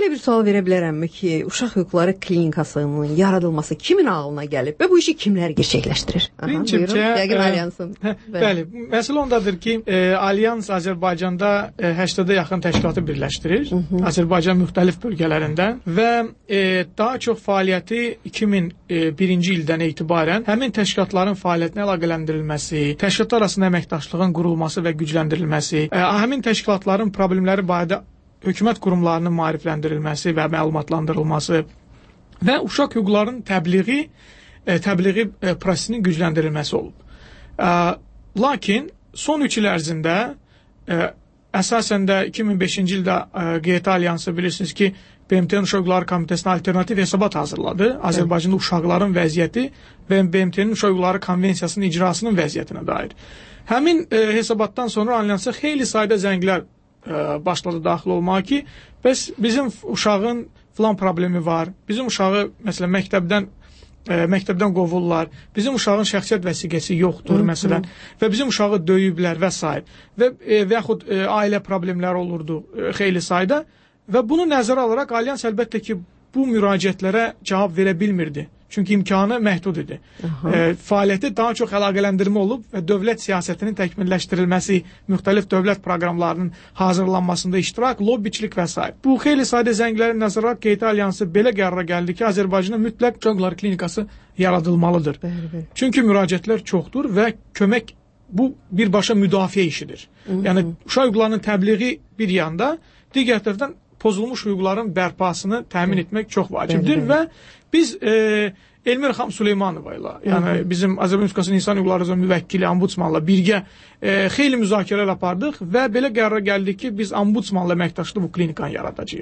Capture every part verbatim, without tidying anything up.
belə bir sual verə bilərəmmi ki, uşaq hüquqları klinikasının yaradılması kimin ağlına gəlib və bu işi kimlər gerçəkləşdirir? Principcə, Yəqin Alyansın. Hə, bəli, məsələ ondadır ki, e, Alyans Azərbaycanda e, səksəndə yaxın təşkilatı birləşdirir. Hı -hı. Azərbaycan müxtəlif bölgələrindən və e, daha çox fəaliyyəti iki min birinci ildən etibarən həmin təşkilatların fəaliyyətinə əlaqələndirilməsi, təşkilatlar arasında əməkdaşlığın qurulması və gücləndirilməsi, e, həmin təşkilatların problemləri barədə hökumət qurumlarının maarifləndirilməsi və məlumatlandırılması və uşaq hüquqlarının təbliği, e, təbliği e, prosesinin gücləndirilməsi olub. E, lakin son üç il ərzində e, əsasən də iki min beşinci ildə e, G T Alyansı bilirsiniz ki, B M T-nin Uşaq Hüquqları Komitəsinə alternativ hesabat hazırladı. Azərbaycanda uşaqların vəziyyəti və B M T-nin Uşaq Hüquqları Konvensiyasının icrasının vəziyyətinə dair. Həmin e, hesabatdan sonra Alyansa xeyli sayda zənglər e, başladı daxil olmağa ki, bəs bizim uşağın filan problemi var, bizim uşağı məsələn məktəbdən e, məktəbdən qovurlar, bizim uşağın şəxsiyyət vəsiqəsi yoxdur, məsələn, və bizim uşağı döyüblər və s. və e, və yaxud e, ailə problemləri olurdu e, xeyli sayda. Və bunu nəzərə alaraq Alyans əlbəttə ki, bu müraciətlərə cavab verə bilmirdi. Çünki imkanı məhdud idi. E, fəaliyyəti daha çox əlaqələndirmə olub və dövlət siyasətinin təkmilləşdirilməsi, müxtəlif dövlət proqramlarının hazırlanmasında iştirak, lobbiçilik və s. Bu xeyli sayda zəngləri nəzərə alaraq G T Alyansı belə qərara gəldi ki, Azərbaycanda mütləq uşaq hüquqları klinikası yaradılmalıdır. Bəli, bəli. Çünki müraciətlər çoxdur və kömək bu birbaşa müdafiə işidir. Hı -hı. Yəni uşaq hüquqlarının təbliği bir yanda, digər tərəfdən pozulmuş hüquqların bərpasını təmin etmək çox vacibdir və biz e, Elmir Xam Süleymanova ilə, yəni bizim Azərbaycan Respublikasının İnsan Hüquqları üzrə müvəkkili ombudsmanla birgə e, xeyli müzakirələr apardıq və belə qərara gəldik ki, biz ombudsmanla əməkdaşlıq bu klinikanı yaradacağıq.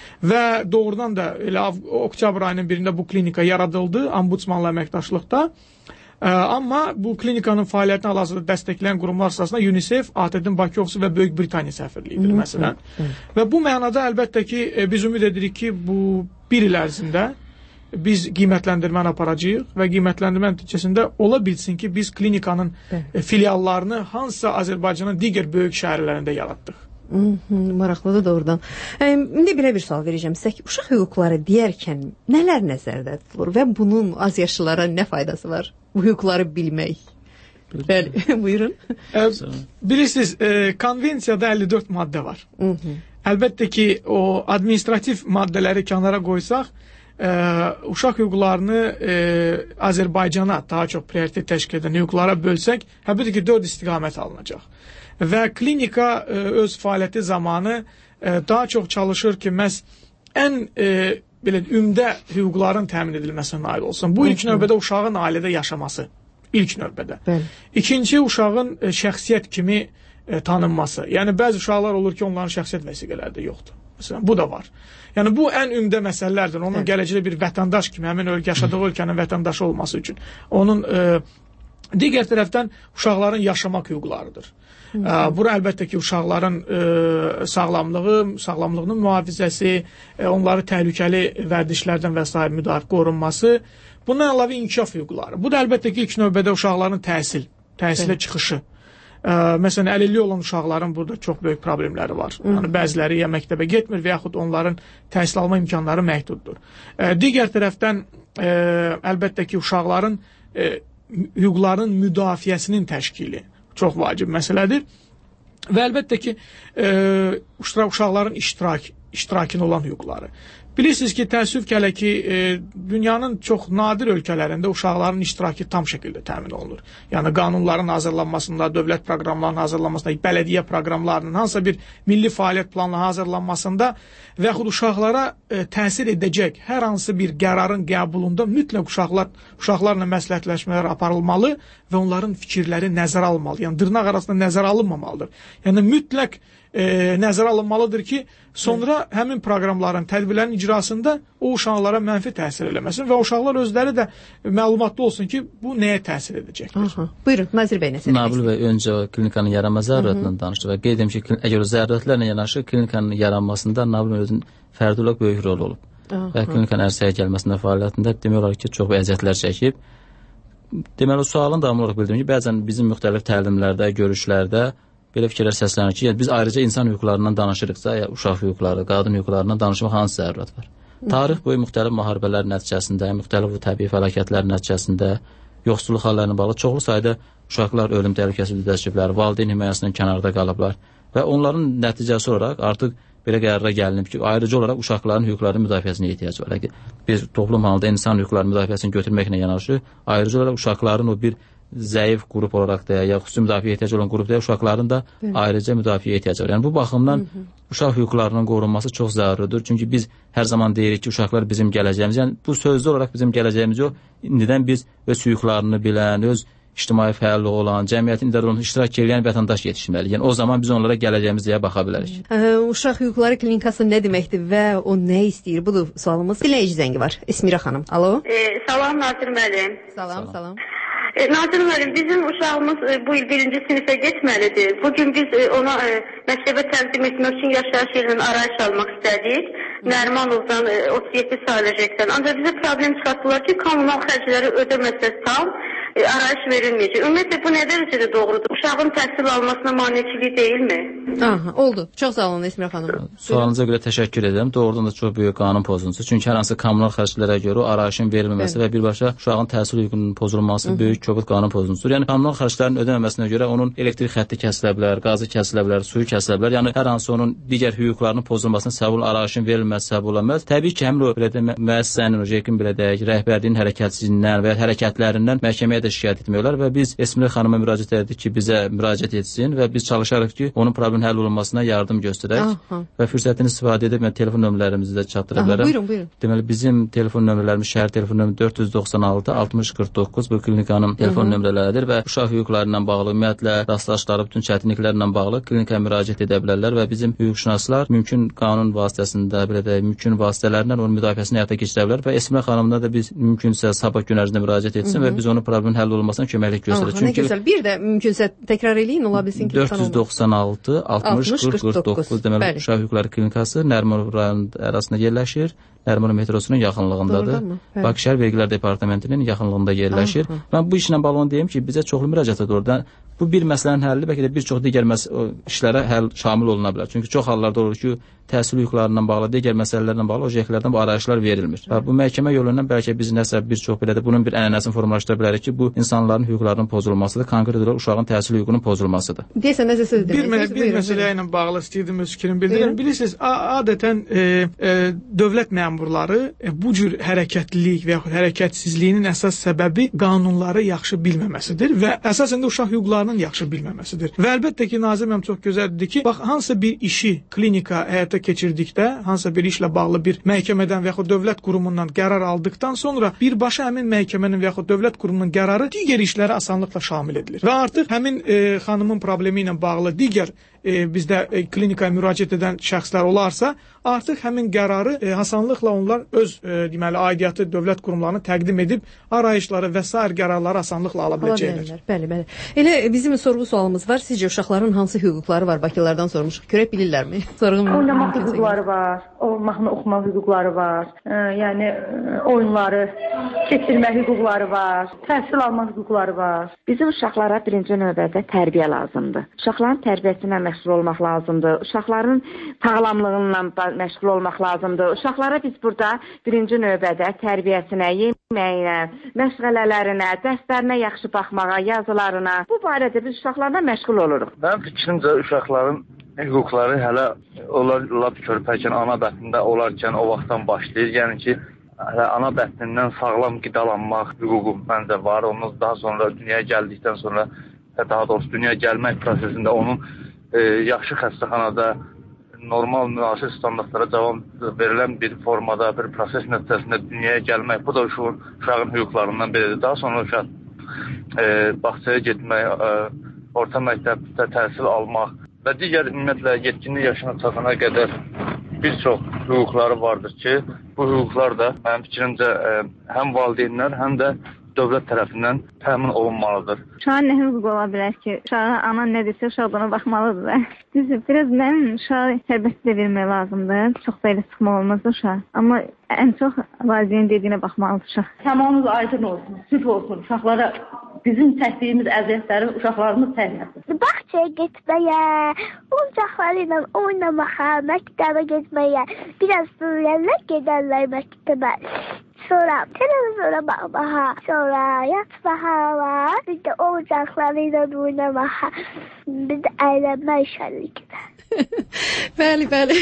Və doğrudan da elə oktyabr ayının birində bu klinika yaradıldı ombudsmanla əməkdaşlıqda. Ə, amma bu klinikanın fəaliyyətini hal-hazırda dəstəkləyən qurumlar sırasında UNICEF, A T D-in Bakı ofisi və Böyük Britaniya səfirliyidir məsələn. Və bu mənada əlbəttə ki, biz ümid edirik ki, bu bir il ərzində biz qiymətləndirməni aparacağıq və qiymətləndirmə nəticəsində ola bilsin ki, biz klinikanın e, filiallarını hansısa Azərbaycanın digər böyük şəhərlərində yaratdıq. Hı -hı, maraqlıdır doğrudan. E, indi belə bir sual verəcəm sizə ki, uşaq hüquqları deyərkən nələr nəzərdə tutulur və bunun az yaşlılara nə faydası var? Bu hüquqları bilmək. Bəli, buyurun. E, bilirsiniz, e, konvensiyada əlli dörd maddə var. Hı -hı. Əlbəttə ki, o administrativ maddələri kənara qoysaq, e, uşaq hüquqlarını e, Azərbaycana daha çox prioritet təşkil edən hüquqlara bölsək, əlbəttə ki, dörd istiqamət alınacaq. Və klinika e, öz fəaliyyəti zamanı e, daha çox çalışır ki, məhz ən e, belə ümdə hüquqların təmin edilməsinə nail olsun. Bu ilk növbədə uşağın ailədə yaşaması. İlk növbədə. Bəli. İkinci, uşağın e, şəxsiyyət kimi e, tanınması. Yəni bəzi uşaqlar olur ki, onların şəxsiyyət vəsiqələri də yoxdur. Məsələn, bu da var. Yəni bu ən ümdə məsələlərdir. Onun Bəli. gələcəkdə bir vətəndaş kimi, həmin ölkə yaşadığı ölkənin vətəndaşı olması üçün. Onun e, digər tərəfdən uşaqların yaşamaq hüquqlarıdır. Hı -hı. Bura əlbəttə ki, uşaqların e, sağlamlığı, sağlamlığının mühafizəsi, e, onları təhlükəli vərdişlərdən və s. müdafiə qorunması, bundan əlavə inkişaf hüquqları. Bu da əlbəttə ki, ilk növbədə uşaqların təhsil, təhsilə Hı. çıxışı. E, məsələn, əlilliyi olan uşaqların burada çox böyük problemləri var. Hı -hı. Yəni, bəziləri ya məktəbə getmir və yaxud onların təhsil alma imkanları məhduddur. E, digər tərəfdən e, əlbəttə ki, uşaqların e, hüquqların müdafiəsinin təşkili çox vacib məsələdir. Və əlbəttə ki, e, uşaqların iştirak, iştirakın olan hüquqları. Bilirsiniz ki, təəssüf ki, hələ ki, e, dünyanın çox nadir ölkələrində uşaqların iştirakı tam şəkildə təmin olunur. Yəni, qanunların hazırlanmasında, dövlət proqramlarının hazırlanmasında, bələdiyyə proqramlarının hansısa bir milli fəaliyyət planının hazırlanmasında və yaxud uşaqlara e, təsir edəcək hər hansı bir qərarın qəbulunda mütləq uşaqlar, uşaqlarla məsləhətləşmələr aparılmalı və onların fikirləri nəzərə alınmalı. Yəni, dırnaq arasında nəzərə alınmamalıdır. Yəni, mütləq e, nəzərə alınmalıdır ki, sonra həmin proqramların, tədbirlərin icrasında o uşaqlara mənfi təsir eləməsin və uşaqlar özləri də məlumatlı olsun ki, bu nəyə təsir edəcəkdir. Aha. Buyurun, Nazir bəy, nəsə Nabil bəy öncə klinikanın yaranma zərurətindən danışdı və qeyd edim ki, əgər o zərurətlərlə yanaşı klinikanın yaranmasında Nabil bəy özünün fərdi olaraq böyük rol olub. Aha. Və klinikanın ərsəyə gəlməsində fəaliyyətində demək olar ki, çox əziyyətlər çəkib. Deməli, o sualın davamlı olaraq bildirim ki, bəzən bizim müxtəlif təlimlərdə, görüşlərdə belə fikirlər səslənir ki, yəni biz ayrıca insan hüquqlarından danışırıqsa, ya uşaq hüquqları, qadın hüquqlarından danışmaq hansı zərurət var? Tarix boyu müxtəlif müharibələr nəticəsində, müxtəlif təbii fəlakətlər nəticəsində, yoxsulluq hallarına bağlı çoxlu sayda uşaqlar ölüm təhlükəsizlik üzləşiblər, valideyn himayəsindən kənarda qalıblar və onların nəticəsi olaraq artıq belə qərara gəlinib ki, ayrıca olaraq uşaqların hüquqlarının müdafiəsinə ehtiyac var. Bir toplum halında insan hüquqları müdafiəsini götürməklə yanaşı, ayrıca olaraq uşaqların o bir zəif qrup olaraq da, ya xüsusi müdafiə ehtiyacı olan qrup da, uşaqların da Hı. ayrıca müdafiə ehtiyacı var. Yəni bu baxımdan Hı -hı. uşaq hüquqlarının qorunması çox zəruridir. Çünki biz hər zaman deyirik ki, uşaqlar bizim gələcəyimiz. Yəni bu sözlü olaraq bizim gələcəyimiz yox. İndidən biz öz hüquqlarını bilən, öz ictimai fəallığı olan, cəmiyyətin idarəsində iştirak edən vətəndaş yetişməli. Yəni o zaman biz onlara gələcəyimiz deyə baxa bilərik. Ə, uşaq hüquqları klinikası nə deməkdir və o nə istəyir? Budur sualımız. Dinləyici zəngi var. Esmira xanım. Alo. E, salam Nazir müəllim. Salam, salam. salam. E, Nazir müəllim, bizim uşağımız e, bu il birinci sinifə getməlidir. Bugün biz e, ona e, məktəbə təqdim etmək üçün yaşayış yerinin arayış almaq istədik. Nərmanovdan e, otuz yeddi sayılacaqdan. Ancaq bizə problem çıxartdılar ki, kommunal xərcləri ödəməsəz tam e, arayış verilməyəcək. Ümumiyyətlə bu nə dərəcədə doğrudur? Uşağın təhsil almasına maneçilik deyilmi? Aha, oldu. Çox sağ olun Esmira xanım. Sualınıza görə təşəkkür edirəm. Doğrudan da çox böyük qanun pozuntusu. Çünki hər hansı kommunal xərclərə görə o arayışın verilməməsi və birbaşa uşağın təhsil hüququnun pozulması Hı -hı. böyük kobud qanun pozuntusudur. Yəni kommunal xərclərin ödəməməsinə görə onun elektrik xətti kəsilə bilər, qazı kəsilə bilər, suyu kəsilə bilər. Yəni hər hansı onun digər hüquqlarının pozulmasına səbəb olan arayışın verilməsi səbəb ola bilər. Təbii ki, həm o belə də müəssisənin, o JEK-in belə deyək, rəhbərliyin hərəkətsizliyindən və ya hərəkətlərindən məhkəməyə də şikayət etmək olar və biz Esmira xanıma müraciət etdik ki, bizə müraciət etsin və biz çalışarıq ki, onun problemin həll olunmasına yardım göstərək Aha. və fürsətini istifadə edib mən telefon nömrələrimizi də çatdıra bilərəm. Buyurun, buyurun. Deməli bizim telefon nömrələrimiz şəhər telefon nömrə dörd yüz doxsan altı altmış qırx doqquz bu klinikanın telefon nömrələridir və uşaq hüquqları ilə bağlı, ümumiyyətlə rastlaşdıqları bütün çətinliklərlə bağlı klinikaya müraciət edə bilərlər və bizim hüquqşünaslar mümkün qanun vasitəsində, belə də mümkün vasitələrlə onun müdafiəsini həyata keçirə bilər və Esmira xanımına da biz mümkünsə sabah gün ərzində müraciət etsin Hı -hı. və biz onun problemin həll olunmasına köməklik göstərək. Çünki nə gözəl. Bir də mümkünsə təkrar eləyin, ola bilsin ki, dörd yüz doxsan altı altmış qırx qırx doqquz deməli Uşaq Hüquqları Klinikası Nərmanov rayonu ərazisində yerləşir. Nərmanov metrosunun yaxınlığındadır. Bakı şəhər Vergilər Departamentinin yaxınlığında yerləşir. Aha. Mən bu işlə bağlı deyim ki, bizə çoxlu müraciət oradan. Bu bir məsələnin həlli bəlkə də bir çox digər işlərə həll şamil oluna bilər. Çünki çox hallarda olur ki, təhsil hüquqlarından bağlı, digər məsələlərlə bağlı o jeklərdən bu arayışlar verilmir. Və bu məhkəmə yolundan bəlkə biz nəsə bir çox belə də bunun bir ənənəsini formalaşdıra bilərik ki, bu insanların hüquqlarının pozulmasıdır, konkret olaraq uşağın təhsil hüququnun pozulmasıdır. Deyəsən nəsə söz demək. Bir, bir məsələyə ilə bağlı istəyirdim öz fikrimi bildirim. Bilirsiniz, adətən e, e, dövlət məmurları e, bu cür hərəkətlilik və yaxud hərəkətsizliyinin əsas səbəbi qanunları yaxşı bilməməsidir və əsasən də uşaq hüquqlarının yaxşı bilməməsidir. Və əlbəttə ki, Nazir mənim çox gözəldir ki, bax hansısa bir işi klinika həyata keçirdikdə, hansısa bir işlə bağlı bir məhkəmədən və yaxud dövlət qurumundan qərar aldıqdan sonra birbaşa həmin məhkəmənin və yaxud dövlət qurumunun qərarı digər işlərə asanlıqla şamil edilir. Və artıq həmin e, xanımın problemi ilə bağlı digər e, bizdə e, klinikaya müraciət edən şəxslər olarsa, artıq həmin qərarı e, asanlıqla onlar öz e, deməli aidiyyatı dövlət qurumlarına təqdim edib arayışları və sair qərarları asanlıqla ala biləcəklər. Bəli, bəli. Elə bizim sorğu sualımız var. Sizcə uşaqların hansı hüquqları var? Bakılardan sormuşuq. Görək bilirlərmi? Sorğum. Oynamaq hüquqları var, o mahnı oxumaq hüquqları var. E, yəni e, oyunları keçirmə hüquqları var, təhsil alma hüquqları var. Bizim uşaqlara birinci növbədə tərbiyə lazımdır. Uşaqların tərbiyəsinə məşğul olmaq lazımdır. Uşaqların sağlamlığıyla məşğul olmaq lazımdır. Uşaqlara biz burada birinci növbədə tərbiyəsinə, yeməyinə, məşğələlərinə, dərslərinə yaxşı baxmağa, yazılarına, bu barədə biz uşaqlarla məşğul oluruq. Mənim fikrimcə uşaqların hüquqları hələ onlar lap körpəkən ana bətnində olarkən o vaxtdan başlayır. Yəni ki, hələ ana bətnindən sağlam qidalanmaq hüququ məncə var. Ondan daha sonra dünyaya gəldikdən sonra, daha doğrusu dünyaya gəlmək prosesində onun e, yaxşı xəstəxanada normal müasir standartlara cavab verilən bir formada, bir proses nəticəsində dünyaya gəlmək, bu da uşağın, uşağın hüquqlarından biridir. Daha sonra uşaq e, bağçaya getmək, e, orta məktəbdə təhsil almaq və digər ümumiyyətlə yetkinlik yaşına çatana qədər bir çox hüquqları vardır ki, bu hüquqlar da mənim fikrimcə e, həm valideynlər, həm də dövlət tərəfindən təmin olunmalıdır. Uşağın nə hüquq ola bilər ki? Uşağa ana nə desə, uşaq buna baxmalıdır da. Düzdür, biraz mənim uşağı sərbəst də vermək lazımdır. Çox da elə sıxma olmaz uşaq. Amma ən çox valideynin dediyinə baxmalıdır uşaq. Tamamınız aydın olsun, süt olsun. Uşaqlara bizim çəkdiyimiz əziyyətləri uşaqlarımız çəkməsin. Bağçaya getməyə, oyuncaqları ilə oynamağa, məktəbə getməyə, biraz böyüyənlər gedərlər məktəbə. Sonra televizyona baxmağa, sonra yatmağa, bir də oyuncaqları ilə oynamağa, bir də əylənmək şənlikdə. Bəli, bəli.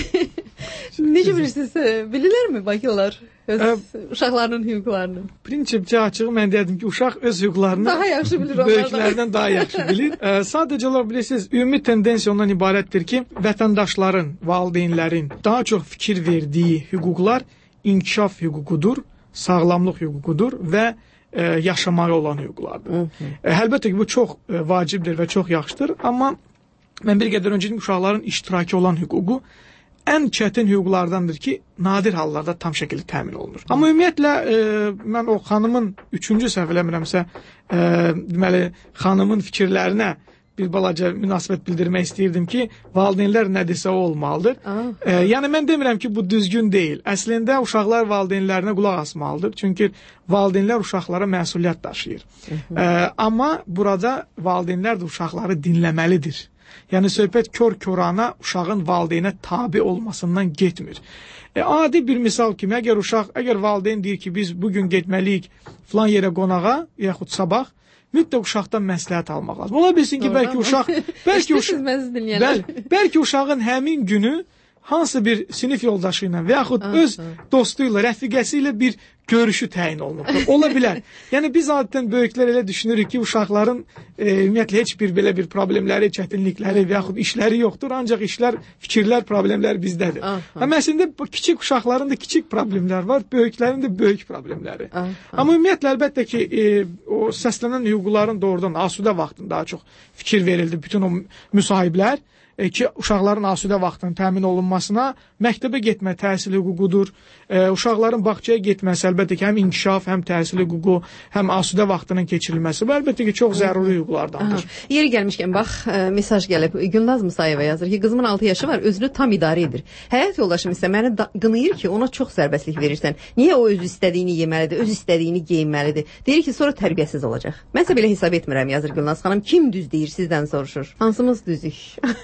Necə bilirsiniz, bilirlərmi Bakılılar öz ə, uşaqlarının hüquqlarını? Prinsipcə açığı mən dedim ki, uşaq öz hüquqlarını daha yaxşı bilir onlardan. Böyüklərdən daha yaxşı bilir. Ə, sadəcə olaraq bilirsiniz, ümumi tendensiya ondan ibarətdir ki, vətəndaşların, valideynlərin daha çox fikir verdiyi hüquqlar inkişaf hüququdur, sağlamlıq hüququdur və ə, yaşamağa olan hüquqlardır. Ə, əlbəttə ki, bu çox ə, vacibdir və çox yaxşıdır, amma mən bir qədər öncə dedim, uşaqların iştirakı olan hüququ ən çətin hüquqlardandır ki, nadir hallarda tam şəkildə təmin olunur. Amma ümumiyyətlə, e, mən o xanımın üçüncü səhv eləmirəmsə, e, deməli, xanımın fikirlərinə bir balaca münasibət bildirmək istəyirdim ki, valideynlər nə desə o olmalıdır. E, yəni, mən demirəm ki, bu düzgün deyil. Əslində, uşaqlar valideynlərinə qulaq asmalıdır. Çünki valideynlər uşaqlara məsuliyyət daşıyır. E, amma burada valideynlər də uşaqları dinləməlidir. Yəni, söhbət kör-körana uşağın valideynə tabi olmasından getmir. E, adi bir misal kimi, əgər uşaq, əgər valideyn deyir ki, biz bugün getməliyik filan yerə qonağa, yaxud sabah, mütləq uşaqdan məsləhət almaq lazım. Ola bilsin ki, bəlkə uşaq, bəlkə, uşaq, bəl, bəlkə uşağın həmin günü hansı bir sinif yoldaşı ilə və yaxud öz dostu ilə, rəfiqəsi ilə bir görüşü təyin olunubdur. Ola bilər. Yəni, biz adətən böyüklər elə düşünürük ki, uşaqların e, ümumiyyətlə heç bir belə bir problemləri, çətinlikləri və yaxud işləri yoxdur, ancaq işlər, fikirlər, problemlər bizdədir. Amma əslində, kiçik uşaqların da kiçik problemlər var, böyüklərin də böyük problemləri. Aha. Amma ümumiyyətlə, əlbəttə ki, e, o səslənən hüquqların doğrudan asudə vaxtında daha çox fikir verildi bütün o müsahiblər. E, ki, uşaqların asudə vaxtının təmin olunmasına məktəbə getmə təhsil hüququdur. E, uşaqların bağçaya getməsi əlbəttə ki, həm inkişaf, həm təhsil hüququ, həm asudə vaxtının keçirilməsi. Bu əlbəttə ki, çox zəruri hüquqlardandır. Aha. Yeri gəlmişkən, bax, e, mesaj gəlib. Gülnaz Musayeva yazır ki, qızımın altı yaşı var, özünü tam idarə edir. Həyat yoldaşım isə məni qınayır ki, ona çox sərbəstlik verirsən. Niyə o öz istədiyini yeməlidir, öz istədiyini geyinməlidir? Deyir ki, sonra tərbiyəsiz olacaq. Mən isə belə hesab etmirəm, yazır Gülnaz xanım. Kim düz deyir, sizdən soruşur. Hansımız düzük?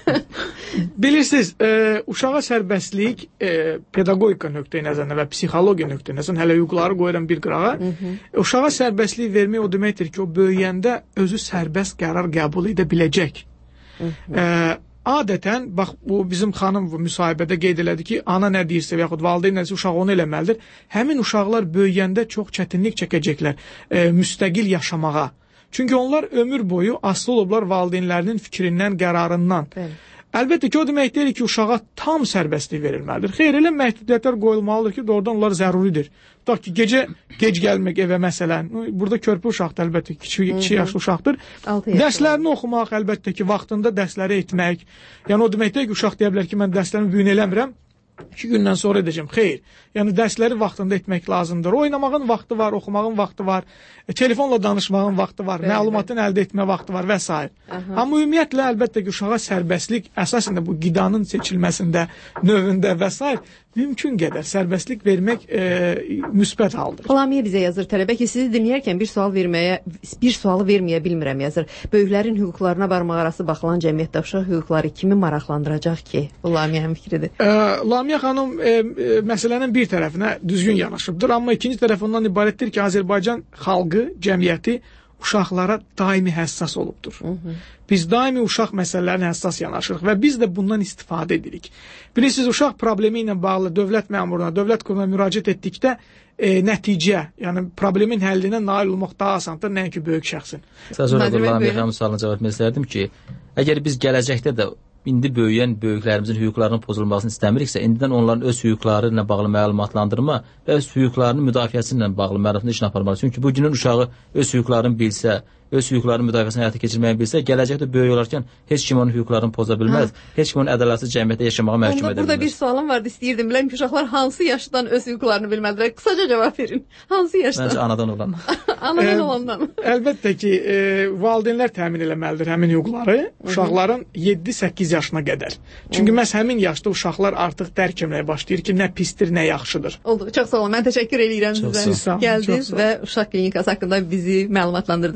Bilirsiniz, e, uşağa sərbəstlik e, pedaqogika nöqteyi nəzərindən və psixologiya nöqteyi nəzərindən hələ hüquqları qoyuram bir qırağa. Hı -hı. Uşağa sərbəstlik vermək o deməkdir ki, o böyüyəndə özü sərbəst qərar qəbul edə biləcək. Hı -hı. E, adətən, bax, bu bizim xanım bu müsahibədə qeyd elədi ki, ana nə deyirsə və yaxud valideyn nə deyirsə, uşaq onu eləməlidir. Həmin uşaqlar böyüyəndə çox çətinlik çəkəcəklər e, müstəqil yaşamağa. Çünki onlar ömür boyu asılı olublar valideynlərinin fikrindən, qərarından. Bəli. Əlbəttə ki, o demək deyil ki, uşağa tam sərbəstlik verilməlidir. Xeyr, elə məhdudiyyətlər qoyulmalıdır ki, doğrudan onlar zəruridir. Tutaq ki, gecə gec gəlmək evə məsələn, burada körpə uşaqdır, əlbəttə ki, kiçik, kiçik yaşlı uşaqdır. Dərslərini oxumaq, əlbəttə ki, vaxtında dərsləri etmək. Yəni, o demək deyil ki, uşaq deyə bilər ki, mən dərslərimi büyün eləmirəm, iki gündən sonra edəcəm. Xeyr, yəni dərsləri vaxtında etmək lazımdır. Oynamağın vaxtı var, oxumağın vaxtı var, e, telefonla danışmağın vaxtı var, bəli, məlumatın əldə etmə vaxtı var və s. Amma ümumiyyətlə, əlbəttə ki, uşağa sərbəstlik əsasında bu qidanın seçilməsində, növündə və s. mümkün qədər sərbəstlik vermək e, müsbət haldır. Lamiyə bizə yazır tələbə ki, sizi dinləyərkən bir sual verməyə, bir sualı verməyə bilmirəm yazır. Böyüklərin hüquqlarına barmaq arası baxılan cəmiyyətdə uşaq hüquqları kimi maraqlandıracaq ki? Bu Lamiyənin fikridir. E, Lamiyə xanım e, e, məsələnin bir tərəfinə düzgün yanaşıbdır, amma ikinci tərəfindən ibarətdir ki, Azərbaycan xalqı, cəmiyyəti uşaqlara daimi həssas olubdur. Hı -hı. Biz daimi uşaq məsələlərinə həssas yanaşırıq və biz də bundan istifadə edirik. Bilirsiniz, uşaq problemi ilə bağlı dövlət məmuruna, dövlət qurumuna müraciət etdikdə e, nəticə, yəni problemin həllinə nail olmaq daha asandır, nəinki böyük şəxsin. Sadəcə olaraq Lamiyə xanım sualına cavab vermək istərdim ki, əgər biz gələcəkdə də indi böyüyən böyüklərimizin hüquqlarının pozulmasını istəmiriksə, indidən onların öz hüquqları ilə bağlı məlumatlandırma və öz hüquqlarının müdafiəsi ilə bağlı məlumatını işin aparmalı. Çünki bu günün uşağı öz hüquqlarını bilsə, öz hüquqlarının müdafiəsini həyata keçirməyi bilsə, gələcəkdə böyük olarkən heç kim onun hüquqlarını poza bilməz, ha. heç kim onun ədalətsiz cəmiyyətdə yaşamağa məhkum edə bilməz. Burada bir sualım vardı, istəyirdim biləm ki, uşaqlar hansı yaşdan öz hüquqlarını bilməlidirlər? Qısaca cavab verin. Hansı yaşdan? Məncə anadan olan. Anadan olandan. Əlbəttə ki, e, valideynlər təmin eləməlidir həmin hüquqları uşaqların yeddi səkkiz yaşına qədər. Çünki məhz həmin yaşda uşaqlar artıq dərk etməyə başlayır ki, nə pisdir, nə yaxşıdır. Oldu. Çox sağ olun. Mən təşəkkür edirəm sizə. Gəldiniz və uşaq klinikası haqqında bizi məlumatlandırdınız. Uşaq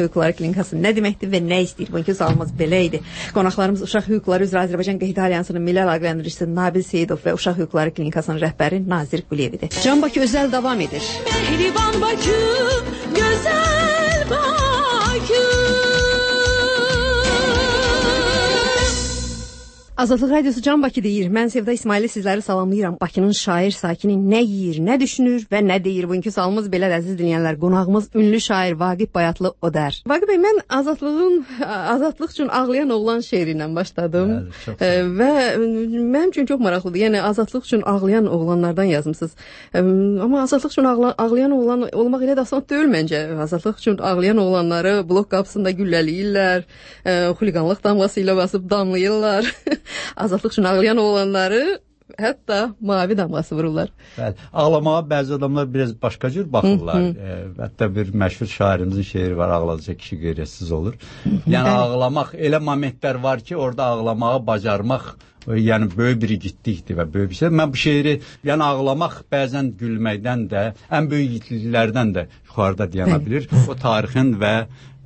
Hüquqları Klinikası nə deməkdir və nə istəyir? Bugünkü sualımız belə idi. Qonaqlarımız Uşaq Hüquqları üzrə Azərbaycan Qeyd Alyansının Milli Əlaqələndirici Nabil Seyidov və Uşaq Hüquqları Klinikasının rəhbəri Nazir Quliyevidir. Can Bakı özəl davam edir. Mehriban Bakı, gözəl Bakı. Azadlıq Radiosu Can Bakı deyir. Mən Sevda İsmaili sizləri salamlayıram. Bakının şair sakini nə yeyir, nə düşünür və nə deyir? Bugünkü sualımız belədir, əziz dinləyənlər. Qonağımız ünlü şair Vaqif Bayatlı Odər. Vaqif bəy, mən azadlığın, azadlıq üçün ağlayan oğlan şeiri ilə başladım. Bəli, e, və mənim üçün çox maraqlıdır. Yəni azadlıq üçün ağlayan oğlanlardan yazmısınız. E, amma azadlıq üçün ağla, ağlayan oğlan olmaq elə də asan deyil məncə. Azadlıq üçün ağlayan oğlanları blok qapısında güllələyirlər, e, xuliqanlıq damğası ilə basıb damlayırlar. Azadlıq üçün ağlayan oğlanları hətta mavi damğası vururlar. Bəli, ağlamağa bəzi adamlar biraz başqa cür baxırlar. E, hətta bir məşhur şairimizin şeiri var, ağladıca kişi qeyrətsiz olur. Yəni ağlamaq, elə momentlər var ki, orada ağlamağı bacarmaq, yəni böyük bir igidlikdir və böyük bir şey. Mən bu şeiri, yəni ağlamaq bəzən gülməkdən də, ən böyük igidliklərdən də yuxarıda deyana bilir. O tarixin və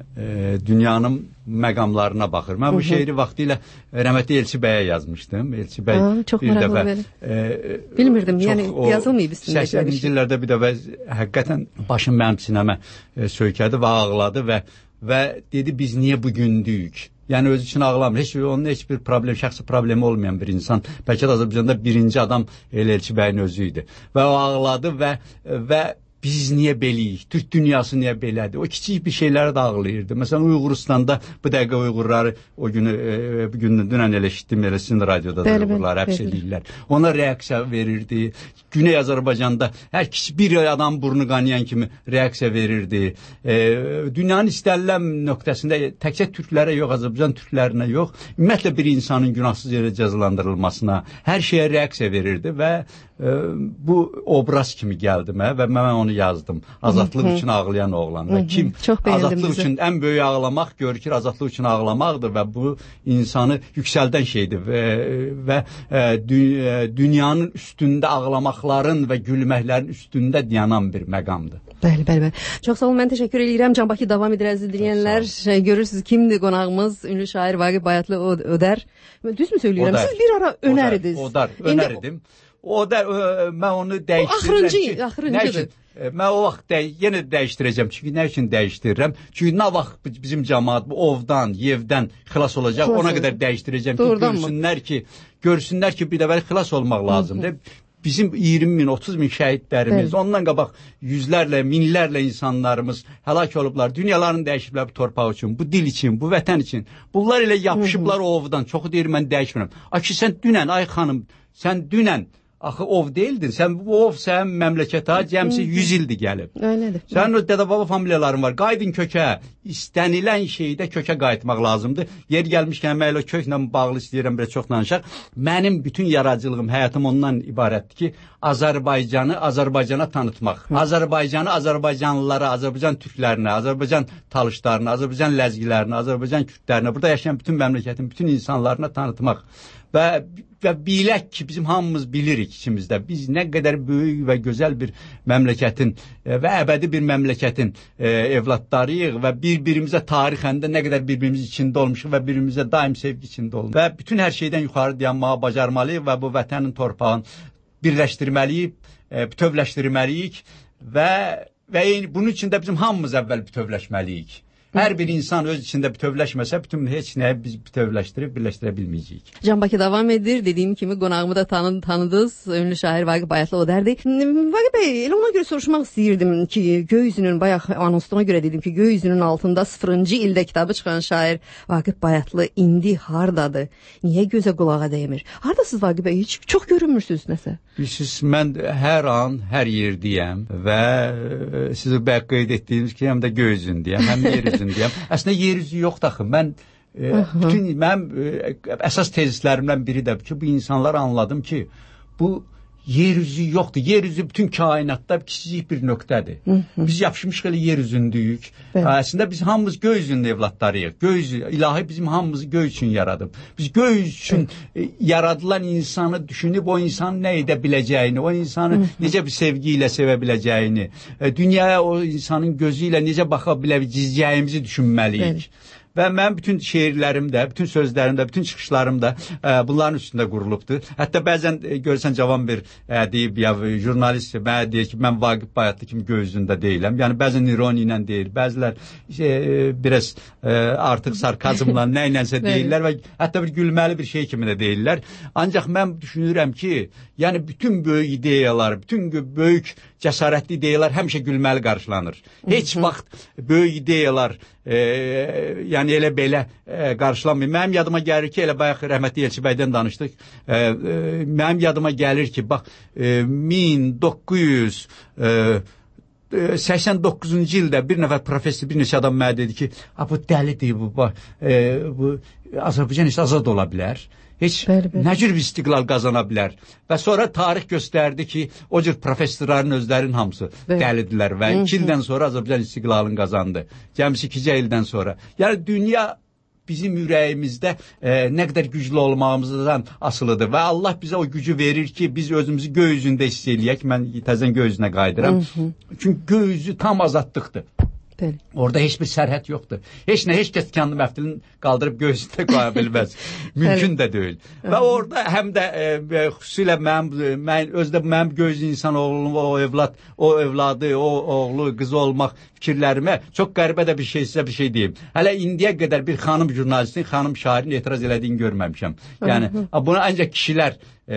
e, dünyanın məqamlarına baxır. Mən bu şeiri vaxtilə rəhmətli Elçi bəyə yazmışdım. Elçi bəy Aa, çox bir dəfə e, bilmirdim, yəni yazılmayıb üstündə. səksəninci illərdə bir dəfə həqiqətən başım mənim sinəmə e, söykədi və ağladı və və dedi biz niyə bu gündük? Yəni öz üçün ağlamır. Heç onun heç bir problem, şəxsi problemi olmayan bir insan. Bəlkə də Azərbaycanda birinci adam Elçi bəyin özü idi. Və o ağladı və və biz niyə beləyik? Türk dünyası niyə belədir? O kiçik bir şeylərə də ağlayırdı. Məsələn, Uyğuristanda bu dəqiqə Uyğurları o günü, e, bu günü dünən elə eşitdim, elə sizin radioda da Uyğurları həbs edirlər. Ona reaksiya verirdi. Güney Azərbaycanda hər kiçik bir adam burnu qanayan kimi reaksiya verirdi. E, dünyanın istənilən nöqtəsində təkcə türklərə yox, Azərbaycan türklərinə yox, ümumiyyətlə bir insanın günahsız yerə cəzalandırılmasına, hər şeyə reaksiya verirdi və e, bu obraz kimi gəldi mənə və mən onu yazdım. Azadlıq üçün ağlayan oğlan. Və kim azadlıq üçün ən böyük ağlamaq görür, azadlıq üçün ağlamaqdır və bu insanı yüksəldən şeydir və, və e, dü, e, dünyanın üstündə ağlamaqların və gülməklərin üstündə dayanan bir məqamdır. Bəli, bəli, bəli. Çox sağ olun, mən təşəkkür edirəm. Can Bakı davam edir, əziz dinləyənlər. Görürsünüz kimdir qonağımız? Ünlü şair Vaqif Bayatlı Odər. Düzmü söyləyirəm? Siz bir ara önəridiniz. Odər, önəridim. O da mən onu dəyişdirirəm ki, axırıncıdır. Mən o vaxt dəy yenə dəyişdirəcəm. Çünki nə üçün dəyişdirirəm? Çünki nə vaxt bizim cəmaət bu ovdan, yevdən xilas olacaq, xilas ona qədər dəyişdirəcəm ki, görsünlər ki, görsünlər ki, bir dəfə xilas olmaq lazımdır. Bizim iyirmi min, otuz min şəhidlərimiz, ondan qabaq yüzlərlə, minlərlə insanlarımız həlak olublar. Dünyalarını dəyişiblər bu torpaq üçün, bu dil üçün, bu vətən üçün. Bunlar ilə yapışıblar o ovdan. Çoxu deyir, mən dəyişmirəm. Aki, sən dünən, ay xanım, sən dünən axı ov deyildin. Sən bu ov sənin məmləkətə cəmsi yüz ildir gəlib. Öylədir. Sənin o dədə-baba familiyaların var. Qaydın kökə. İstənilən şeydə kökə qayıtmaq lazımdır. Yer gəlmişkən mən elə köklə bağlı istəyirəm belə çox danışaq. Mənim bütün yaradıcılığım, həyatım ondan ibarətdir ki, Azərbaycanı Azərbaycana tanıtmaq. Hı. Azərbaycanı Azərbaycanlılara, Azərbaycan türklərinə, Azərbaycan talışlarına, Azərbaycan ləzgilərinə, Azərbaycan kürdlərinə, burada yaşayan bütün məmləkətin bütün insanlarına tanıtmaq. Və, və bilək ki, bizim hamımız bilirik içimizdə. Biz nə qədər böyük və gözəl bir məmləkətin e, və əbədi bir məmləkətin e, evlatlarıyıq və bir-birimizə tarixəndə nə qədər birbirimiz içində olmuşuq və bir-birimizə daim sevgi içində olmuşuq. Və bütün hər şeydən yuxarı dayanmağı bacarmalıyıq və bu vətənin torpağını birləşdirməliyik, e, bütövləşdirməliyik və, və bunun üçün də bizim hamımız əvvəl bütövləşməliyik. Hər bir insan öz içində bütövləşməsə, bütün heç nəyi biz bütövləşdirib, birləşdirə bilməyəcəyik. Can Bakı davam edir. Dediyim kimi qonağımı da tanı tanıdınız. Ünlü şair Vaqif Bayatlı Odərdir. Vaqif bəy, elə ona görə soruşmaq istəyirdim ki, göy üzünün, bayaq anonsuna görə dedim ki, göy üzünün altında sıfırıncı ildə kitabı çıxan şair Vaqif Bayatlı indi hardadır? Niyə gözə qulağa dəymir? Hardasınız Vaqif bəy? Hiç çox görünmürsünüz nəsə? Siz, mən hər an, hər yerdəyəm və sizi bəq qeyd etdiyiniz ki, həm də göy üzündəyəm, həm yer üzündəyəm. Əslində yer üzü yoxdur axı. Mən e, bütün mənim e, əsas tezislərimdən biri də ki, bu insanlar anladım ki, bu yer üzü yoxdur. Yer üzü bütün kainatda kiçicik bir nöqtədir. Hı -hı. Biz yapışmış elə yer üzündəyik. Əslində biz hamımız göy üzünün evlatlarıyıq. Göy üzü, ilahi bizim hamımızı göy üçün yaradıb. Biz göy üçün e, yaradılan insanı düşünüb o insanı nə edə biləcəyini, o insanı Hı -hı. necə bir sevgi ilə sevə biləcəyini, e, dünyaya o insanın gözü ilə necə baxa biləcəyimizi düşünməliyik. Bəli. Və mən bütün şeirlərimdə, bütün sözlərimdə, bütün çıxışlarımda e, bunların üstündə qurulubdur. Hətta bəzən e, görsən cavan bir e, deyib ya jurnalist mənə deyir ki, mən Vaqif Bayatlı kimi göy üzündə deyiləm. Yəni bəzən ironi ilə deyir, bəzilər e, biraz e, artıq sarkazmla nə ilənsə deyirlər və hətta bir gülməli bir şey kimi də deyirlər. Ancaq mən düşünürəm ki, yəni bütün böyük ideyalar, bütün böyük cəsarətli ideyalar həmişə gülməli qarşılanır. Heç vaxt böyük ideyalar e, yəni elə belə e, qarşılanmıyor. Mənim yadıma gəlir ki, elə bayaq rəhmətli Elçi bəydən danışdıq. E, e, mənim yadıma gəlir ki, bax e, min doqquz yüz səksən doqquzuncu ildə bir nəfər professor, bir neçə adam mənə dedi ki, bu dəlidir, bu, bu, e, bu Azərbaycan heç azad ola bilər. Heç bəli, bəli. Nə cür bir istiqlal qazana bilər. Və sonra tarix göstərdi ki, o cür professorların özlərinin hamısı bəli. Dəlidirlər və iki ildən sonra Azərbaycan istiqlalını qazandı. Cəmsi ikicə ildən sonra. Yəni dünya bizim ürəyimizdə e, nə qədər güclü olmağımızdan asılıdır və Allah bizə o gücü verir ki, biz özümüzü göy üzündə hiss eləyək. Mən təzən göy üzünə qayıdıram. Hı -hı. Çünki göy üzü tam azadlıqdır. Bəli. Orada heç bir sərhəd yoxdur. Heç nə, heç kəs kəndi məftilini qaldırıb göy üzündə qoya bilməz. Mümkün də deyil. Və orada həm də e, xüsusilə mənim, mən, özdə mənim göy üzü insan oğlum, o evlad, o evladı, o oğlu, qızı olmaq fikirlərimə çox qəribə də bir şey, sizə bir şey deyim. Hələ indiyə qədər bir xanım jurnalistin, xanım şairin etiraz elədiyini görməmişəm. Yəni, bunu ancaq kişilər e,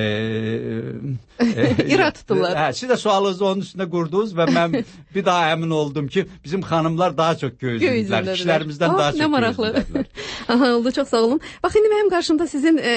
e, İra tuturlar. Hə, siz də sualınızı onun üstündə qurdunuz və mən bir daha əmin oldum ki, bizim xanımlar daha çox göy üzündülər. Kişilərimizdən daha çox göy üzündülər. Aha, oldu, çox sağ olun. Bax, indi mənim qarşımda sizin e,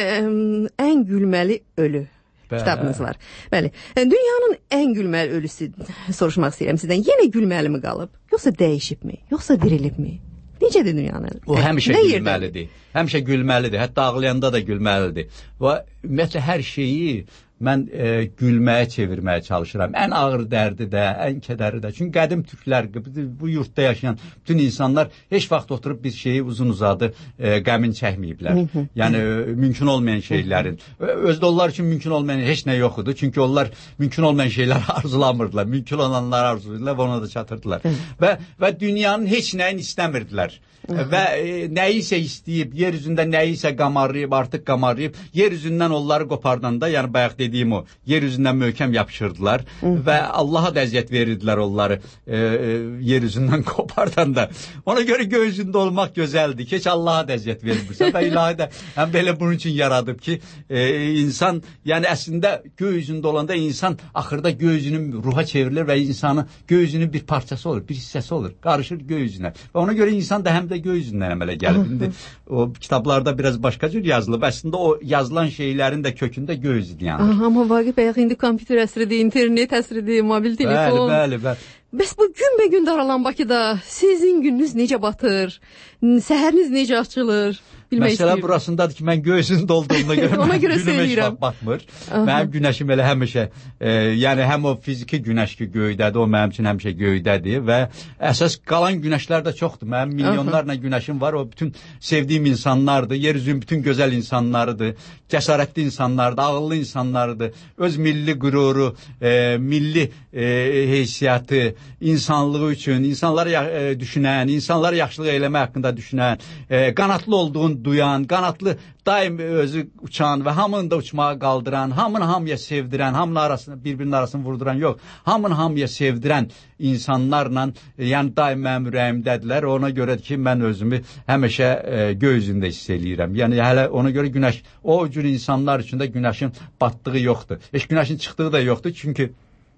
ən gülməli ölü Bəli. Kitabınız var. Bəli. Dünyanın ən gülməli ölüsü soruşmaq istəyirəm sizdən. Yenə gülməli mi qalıb? Yoxsa dəyişibmi? Yoxsa dirilibmi? Necədir dünyanın? O həmişə gülməlidir. Həmişə gülməlidir. Hətta ağlayanda da gülməlidir. Və ümumiyyətlə hər şeyi mən e, gülməyə çevirməyə çalışıram. Ən ağır dərdi də, ən kədəri də. Çünki qədim türklər, bu yurtda yaşayan bütün insanlar heç vaxt oturub bir şeyi uzun uzadı e, qəmin çəkməyiblər. Yəni e, mümkün olmayan şeylərin. Özdə onlar üçün mümkün olmayan heç nə yox idi. Çünki onlar mümkün olmayan şeyləri arzulamırdılar. Mümkün olanları arzulayırdılar və ona da çatırdılar. və, və dünyanın heç nəyini istəmirdilər. Və e, nəyisə istəyib, yer üzündə nəyisə qamarlayıb, artıq qamarlayıb, yer üzündən onları qopardanda, yəni bayaq dediyim o, yer üzündən möhkəm yapışırdılar və Allaha da əziyyət verirdilər onları e, e, yer üzündən qopardanda. Ona görə göy üzündə olmaq gözəldir ki, heç Allaha da əziyyət vermirsə və ilahi də həm belə bunun üçün yaradıb ki, e, insan, yəni əslində göy üzündə olanda insan axırda göy üzünün ruha çevrilir və insanın göy üzünün bir parçası olur, bir hissəsi olur, qarışır göy üzünə. Və ona görə insan da həm də göy üzündən əmələ gəlib. İndi o kitablarda biraz başqa cür yazılıb. Əslində o yazılan şeylərin də kökündə göy üzüdür yəni. Aha, amma Vaqif bəy, indi kompüter əsridir, internet əsridir, mobil telefon. Bəli, bəli, bəli. Bəs bu gün be gün daralan Bakıda sizin gününüz necə batır? Səhəriniz necə açılır? Məsələ burasındadır ki, mən göy üzündə olduğuna görə ona görə günüm heç vaxt batmır. Aha. Mənim günəşim elə həmişə, e, yəni həm o fiziki günəş ki göydədir, o mənim üçün həmişə göydədir və əsas qalan günəşlər də çoxdur. Mənim milyonlarla Aha. günəşim var, o bütün sevdiyim insanlardır, yer üzünün bütün gözəl insanlarıdır, cəsarətli insanlardır, ağıllı insanlardır, öz milli qüruru, e, milli e, heysiyyatı, insanlığı üçün, insanları e, düşünən, insanları yaxşılıq eləmək haqqında düşünən, e, qanatlı olduğun duyan, qanatlı daim özü uçan və hamını da uçmağa qaldıran, hamını hamıya sevdirən, hamının arasını, bir-birinin arasını vurduran yox, hamını hamıya sevdirən insanlarla, yəni daim mənim ürəyimdədirlər. Ona görədir ki, mən özümü həmişə e, göy üzündə hiss eləyirəm. Yəni hələ ona görə günəş, o cür insanlar üçün də günəşin batdığı yoxdur. Heç günəşin çıxdığı da yoxdur, çünki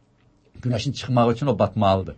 günəşin çıxmağı üçün o batmalıdır.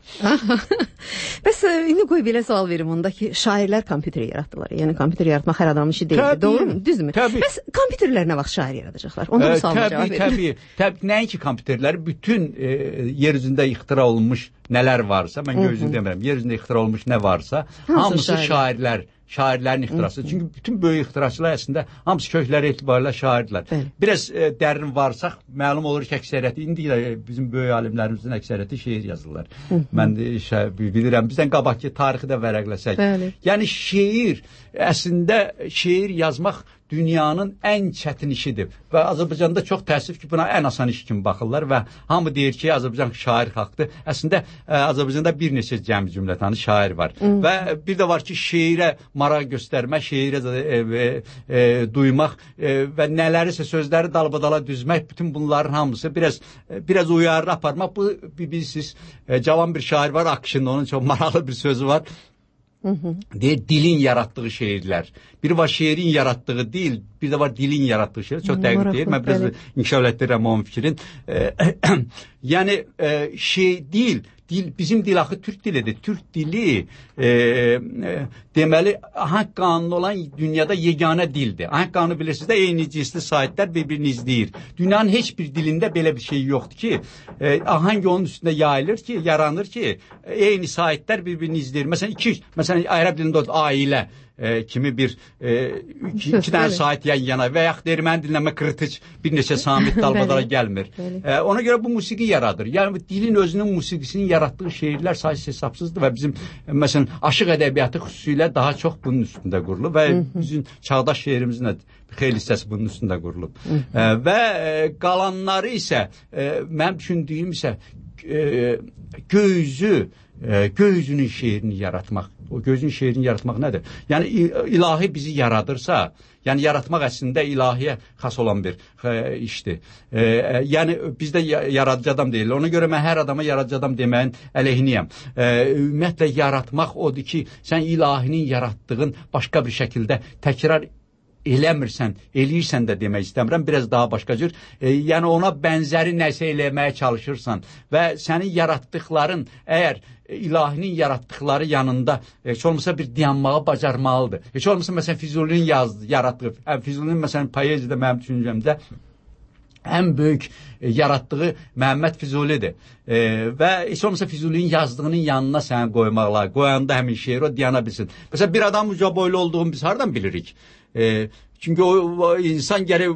Bəs indi qoy belə sual verim onda ki, şairlər kompüteri yaratdılar. Yəni kompüter yaratmaq hər adamın işi deyil. Doğru mu? Düzdürmü? Təbii. Bəs kompüterlər nə vaxt şair yaradacaqlar? Onda bu sualıma cavab verin. Təbii, təbii. Təbii, nəinki kompüterlər, bütün e, yer üzündə ixtira olunmuş nələr varsa, mən gözünü demirəm, yer üzündə ixtira olmuş nə varsa, hamısı, hamısı şairlər, şairlərin ixtirası. Çünki bütün böyük ixtiraçılar əslində hamısı kökləri etibarilə şairdirlər. Bəli. Biraz e, dərin varsaq, məlum olur ki, əksəriyyəti, indi də bizim böyük alimlərimizin əksəriyyəti şeir yazırlar. Hı -hı. Mən də şey, bilirəm, bizdən qabaqki tarixi də vərəqləsək. Bəli. Yəni şeir, əslində şeir yazmaq dünyanın ən çətin işidir. Və Azərbaycanda çox təəssüf ki, buna ən asan iş kimi baxırlar və hamı deyir ki, Azərbaycan şair xalqdır. Əslində Azərbaycanda bir neçə cəmi cümlətanı şair var. Hı. Və bir də var ki, şeirə maraq göstərmək, şeirə e, e, e, duymaq e, və nələrisə sözləri dalbadala düzmək, bütün bunların hamısı biraz biraz uyarı aparmaq. Bu bilirsiniz, e, cavan bir şair var, Akşin, onun çox maraqlı bir sözü var. Hı hı. Deyir, dilin yarattığı şeirlər. Biri var şeirin yarattığı dil, bir də var dilin yarattığı şeir. Çox dəqiq deyir. Mən biraz inkişaf etdirirəm onun fikrin. E, yəni e, şey dil, dil bizim dil axı Türk dilidir. Türk dili e, e, deməli ahəng qanunu olan dünyada yeganə dildir. Ahəng qanunu bilirsiniz də eyni cinsli saitlər bir-birini izləyir. Dünyanın heç bir dilində belə bir şey yoxdur ki, e, ahəng onun üstündə yayılır ki, yaranır ki, eyni saitlər bir-birini izləyir. Məsələn iki, məsələn ərəb dilində ailə E, kimi bir e, iki, iki tane saat yan yana və yaxud erməni dilinə kritiç bir neçə samit dalbadala gəlmir. E, ona görə bu musiqi yaradır. Yəni dilin özünün musiqisinin yaratdığı şeirlər sayısı hesabsızdır və bizim e, məsələn aşıq ədəbiyyatı xüsusilə daha çox bunun üstündə qurulub və bizim çağdaş şeirimizin də xeyli hissəsi bunun üstündə qurulub. E, və e, qalanları isə e, mənim düşündüyüm isə e, gözü e, gözünün şeirini yaratmaq. O gözün şeirini yaratmaq nədir? Yəni ilahi bizi yaradırsa, yəni yaratmaq əslində ilahiyə xas olan bir e, işdir. E, e, yəni bizdə yaradıcı adam deyilir. Ona görə mən hər adama yaradıcı adam deməyin əleyhiniyəm. E, ümumiyyətlə yaratmaq odur ki, sən ilahinin yaratdığın başqa bir şəkildə təkrar eləmirsən, eləyirsən də demək istəmirəm, biraz daha başqa cür. E, yəni ona bənzəri nəsə eləməyə çalışırsan və sənin yaratdıqların əgər ilahinin yaratdıqları yanında heç olmasa bir dayanmağı bacarmalıdır. Heç olmasa məsələn Füzulinin yazdığı, yaratdığı, yəni Füzulinin məsələn poeziyada mənim düşüncəmdə ən böyük e, yaratdığı Məhəmməd Füzulidir. E, və heç olmasa Füzulinin yazdığının yanına səni qoymaqlar, qoyanda həmin şeir o dayana bilsin. Məsələn bir adam uca boylu olduğunu biz hardan bilirik? E, çünki o, o insan gərək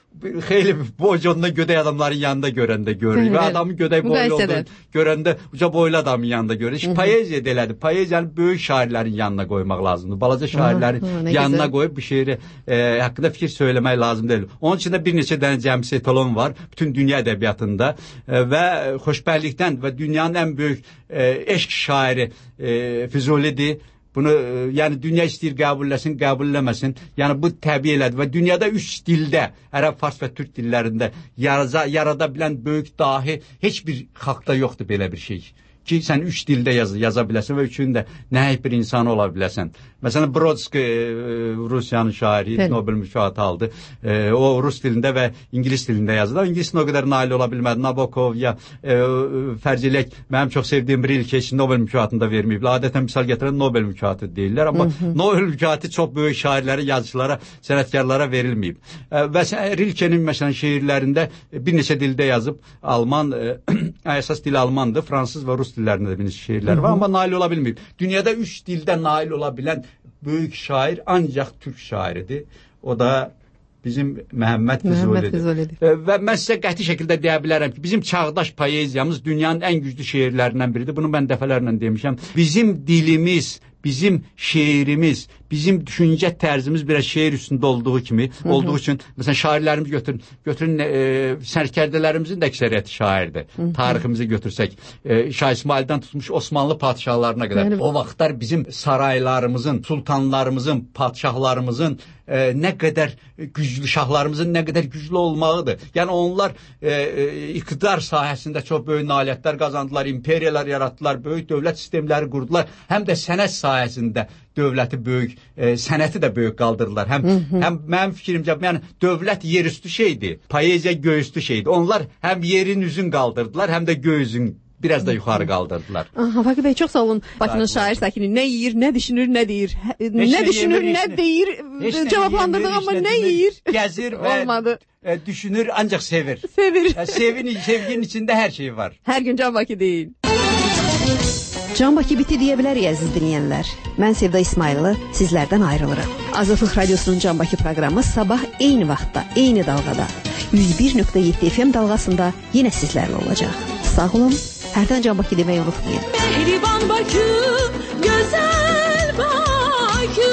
xeyli boycunda gödək adamların yanında görəndə görür və adamın gödək boylu olduğunu görəndə uca boylu adamın yanında görür. Heç poeziya delədir. Poeziyanı böyük şairlərin yanına qoymaq lazımdır. Balaca şairlərin aha, aha, yanına güzel. Qoyub bir şeiri e, haqqında fikir söyləmək lazım deyil. Onun için də bir neçə dənə cəmsi etalon var bütün dünya ədəbiyyatında e, və xoşbəxtlikdən və dünyanın ən böyük e, eşq şairi e, Füzulidir. Bunu yəni dünya istəyir qəbulləsin, qəbulləməsin. Yəni bu təbii elədir və dünyada üç dildə, ərəb, fars və türk dillərində yarada, yarada bilən böyük dahi heç bir xalqda yoxdur belə bir şey. Ki sən üç dildə yaz, yaza biləsən və üçünün də nəhayət bir insan ola biləsən. Məsələn Brodski Rusiyanın şairi, Bəli. Nobel mükafatı aldı. E, o rus dilində və ingilis dilində yazdı. İngilis o qədər nail ola bilmədi. Nabokov ya e, Fərcilək mənim çox sevdiyim Rilke heç Nobel mükafatını da verməyiblər. Adətən misal gətirən Nobel mükafatı deyirlər, amma hı -hı. Nobel mükafatı çox böyük şairlərə, yazıçılara, sənətkarlara verilməyib. E, və Rilkenin məsələn şeirlərində bir neçə dildə yazıb, Alman e, əsas dil Almandır, fransız və rus dillərində də bir neçə şeirlər var, amma nail ola bilməyib. Dünyada üç dildə nail ola bilən böyük şair ancaq türk şairidir. O da bizim Məhəmməd Füzulidir. Və mən sizə qəti şəkildə deyə bilərəm ki, bizim çağdaş poeziyamız dünyanın ən güclü şeirlərindən biridir. Bunu mən dəfələrlə demişəm. Bizim dilimiz, bizim şeirimiz, bizim düşüncə tərzimiz biraz şeir üstündə olduğu kimi, hı -hı. olduğu üçün məsələn şairlərimiz götürün, götürün e, sərkərdələrimizin də əksəriyyəti şairdir. Hı -hı. Tariximizi götürsək, e, Şah İsmaildən tutmuş Osmanlı padşahlarına qədər. Yəni, o vaxtlar bizim saraylarımızın, sultanlarımızın, padşahlarımızın e, nə qədər güclü, şahlarımızın nə qədər güclü olmağıdır. Yəni onlar e, e, iqtidar sahəsində çox böyük nailiyyətlər qazandılar, imperiyalar yaratdılar, böyük dövlət sistemləri qurdular. Həm də sənət sahəsində dövləti böyük, e, sənəti də böyük qaldırdılar. Həm, hı -hı. həm mənim fikrimcə, yəni dövlət yerüstü şeydir, poeziya göyüstü şeydir. Onlar həm yerin üzün qaldırdılar, həm də göyüzün biraz da yuxarı qaldırdılar. Aha, Fakir bəy, çox sağ olun. Bakının şair sakini nə yeyir, nə düşünür, nə deyir. Nə düşünür, nə deyir, cavablandırdık amma nə yeyir. Gəzir və olmadı. E, düşünür, ancaq sevir. Sevir. E, sevin, sevginin içində hər şey var. Hər gün Can Bakı deyil. Can Bakı biti deyə bilərik, əziz dinləyənlər. Mən Sevda İsmayıllı sizlərdən ayrılıram. Azadlıq Radiosunun Can Bakı proqramı sabah eyni vaxtda, eyni dalğada yüz bir nöqtə yeddi F M dalğasında yenə sizlərlə olacaq. Sağ olun, hərdən Can Bakı deməyi unutmayın. Mehriban Bakı, gözəl Bakı.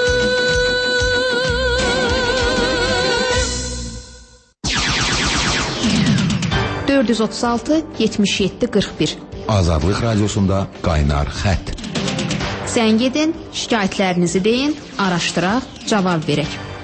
dörd yüz otuz altı yetmiş yeddi qırx bir Azadlıq Radiosunda qaynar xətt. Zəng edin, şikayətlərinizi deyin, araşdıraq, cavab verək.